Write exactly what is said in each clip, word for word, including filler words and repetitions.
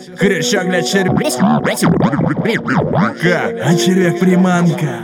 Крючок для червяка, а червяк приманка.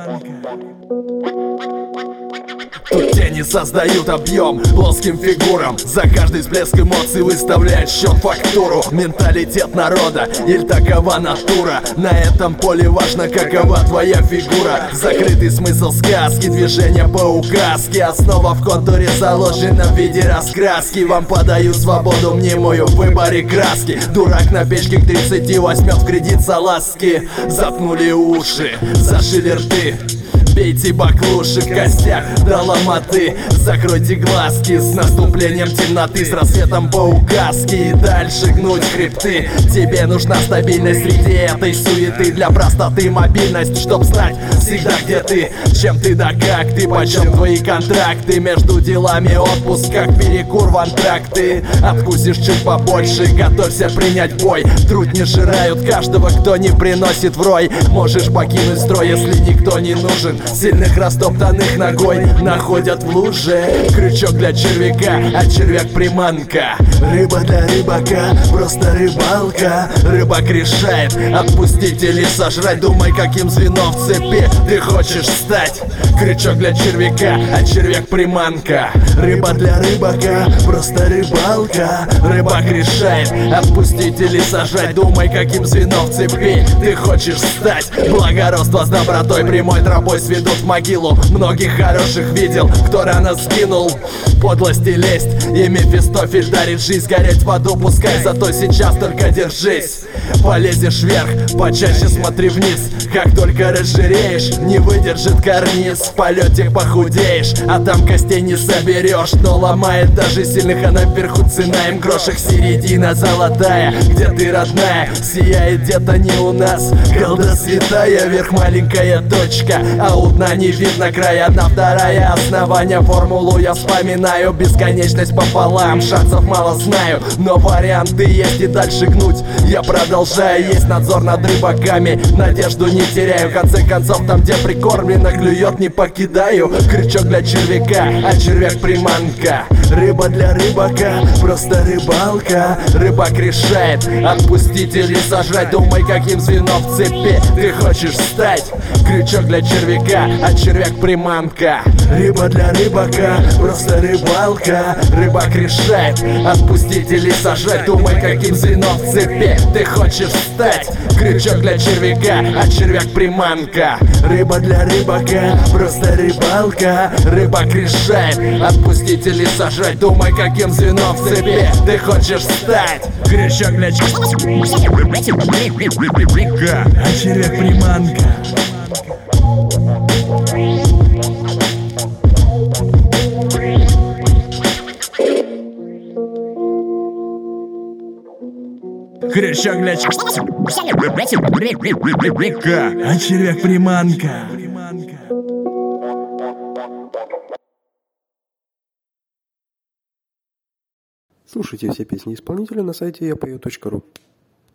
Тут тени создают объем плоским фигурам. За каждый всплеск эмоций выставляет счет фактуру. Менталитет народа или такова натура. На этом поле важно, какова твоя фигура. Закрытый смысл сказки, движение по указке. Основа в контуре заложена в виде раскраски. Вам подают свободу мнимую в выборе краски. Дурак на печке к тридцати возьмет в кредит салазки. Заткнули уши, зашили рты. Бейте баклуши в костях до ломоты. Закройте глазки с наступлением темноты, с рассветом по указке. И дальше гнуть хребты. Тебе нужна стабильность среди этой суеты. Для простоты мобильность, чтоб знать всегда где ты. Чем ты да как ты, почем твои контракты. Между делами отпуск, как перекур в антракты. Откусишь чуть побольше, готовься принять бой. Трудни жирают каждого, кто не приносит в рой. Можешь покинуть строй, если никто не нужен. Сильных растоптанных ногой находят в луже. Крючок для червяка, а червяк приманка. Рыба для рыбака, просто рыбалка. Рыбак решает, отпустить или сожрать. Думай, каким звеном в цепи ты хочешь стать. Крючок для червяка, а червяк приманка. Рыба для рыбака, просто рыбалка. Рыбак решает, отпустить или сожрать. Думай, каким звеном в цепи ты хочешь стать. Благородство с добротой, прямой тропой сведут в могилу. Многих хороших видел, кто рано скинул. Подлость и лесть, и Мефистофель дарит жизнь. Гореть в аду пускай, зато сейчас только держись. Полезешь вверх, почаще смотри вниз. Как только разжиреешь, не выдержит карниз. В полете похудеешь, а там костей не соберешь. Но ломает даже сильных, а наверху цена им грошек. Середина золотая, где ты родная, сияет где-то не у нас. Колда святая, вверх маленькая точка, а у дна не видно края. Одна вторая основание, формулу я вспоминаю. Бесконечность пополам, шансов мало знаю, но варианты есть и дальше гнуть я продолжаю. Есть надзор над рыбаками, надежду не теряю. В конце концов, там где прикормлено, клюет не покидаю. Крючок для червяка, а червяк приманка. Рыба для рыбака, просто рыбалка. Рыбак решает, отпустить или сожрать. Думай, каким звеном в цепи ты хочешь стать. Крючок для червяка, а червяк приманка. Рыба для рыбака, просто рыбалка. Рыбак решает, отпустить или сожрать. Думай, каким звеном в цепи ты хочешь стать. Крючок для червяка, а червяк приманка. Рыба для рыбака, просто рыбалка. Рыбак решает, отпустить или сожрать. Думай, каким звеном в цепи ты хочешь стать. Крючок для червяка, а червяк приманка. Крючок для червяка, а червяк приманка. Слушайте все песни исполнителя на сайте я пою точка ру.